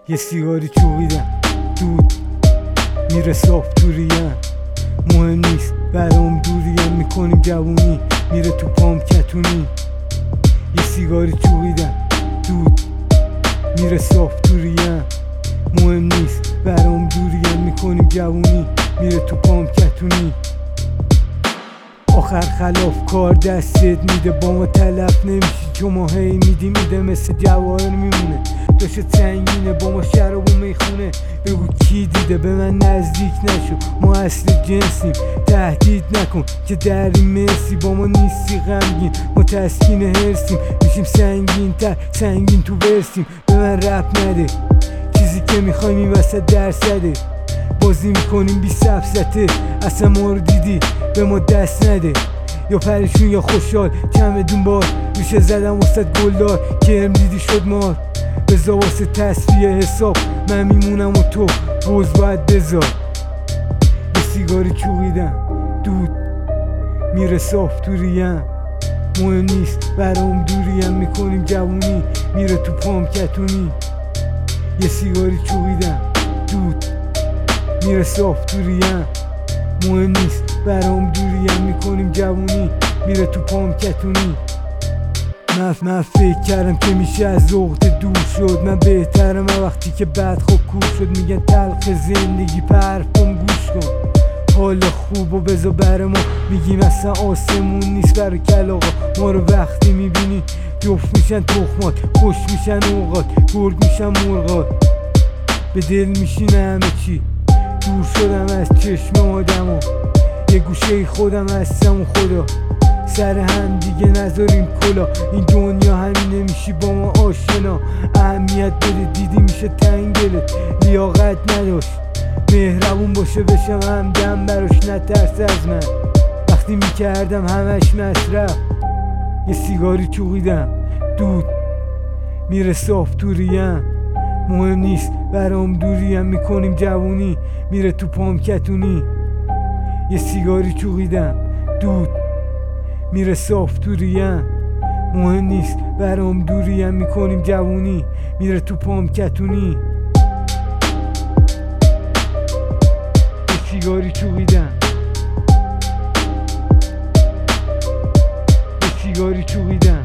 یه سیگاری چوبیدم دود میره صاف تو ریم، مهم نیست برام دوریم، میکنیم جوونی میره تو پام کتونی. یه سیگاری چوبیدم دود میره صاف تو ریم، مهم نیست برام دوریم، میکنیم جوونی میره تو پام کتونی. آخر خلاف کار دستت میده، با ما تلف نمیشی چون ما هی میده مثل جواهر میمونه. داشت سنگینه با ما شراب و میخونه، بگو کی دیده به من نزدیک نشو، ما اصل جنسیم تهدید نکن که در این مرسی. با ما نیستی غمگین، ما تسکین هرسیم، میشیم سنگین تر سنگین تو برسیم. به من رب نده چیزی که میخوایم این وسط درصده، بازی میکنیم بی سفزته، اصلا ما رو دیدی به ما دست نده. یا پریشون یا خوشحال چمدون بار ریشه زدم وسط گلدار، کرم دیدی شد مار. بذار واسه تصفیه حساب من میمونم و تو روز باید بذار. یه سیگاری چوبیدم دود میره صاف تو ریم، مهم نیست برام دوریم، میکنیم جوونی میره تو پام کتونی. یه سیگاری چوبیدم دود میره صاف تو ریم، مهم نیست برام دوریم، میکنیم جوونی میره تو پام کتونی. من فکر کردم که میشه از عقده دور شد، من بهترم وقتی که بعد خوب کور شد. میگن تلخ زندگی پرفم گوش کن، حال خوب و بذار بر ما، میگیم اصلا آسمون نیست برای کلاغا. ما رو وقتی میبینی جفت میشن تخمات، خوش میشن اوقات، گرگ میشن مرغات، به دل میشینه همه چی. دور شدم از چشم آدما، یه گوشه خودم هستم و خدا. سر هم دیگه نذاریم کلا، این دنیا همینه میشی با ما آشنا. اهمیت بده دیدی میشه تنگ دلت، لیاقت نداشت مهربون باشه بشم همدم براش، نترس از من وقتی میکردم همش مصرف. یه سیگاری چوبیدم دود میره صاف تو ریم، مهم نیست برام دوریم، میکنیم جوونی میره تو پام کتونی. یه سیگاری چوبیدم دود میره صاف تو ریم، مهم نیست برام دوریم، میکنیم جوونی میره تو پام کتونی. یه سیگاری چوبیدم، یه سیگاری چوبیدم،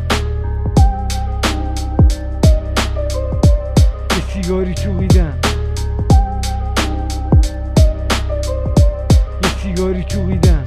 یه سیگاری چوبیدم، یه سیگاری چوبیدم.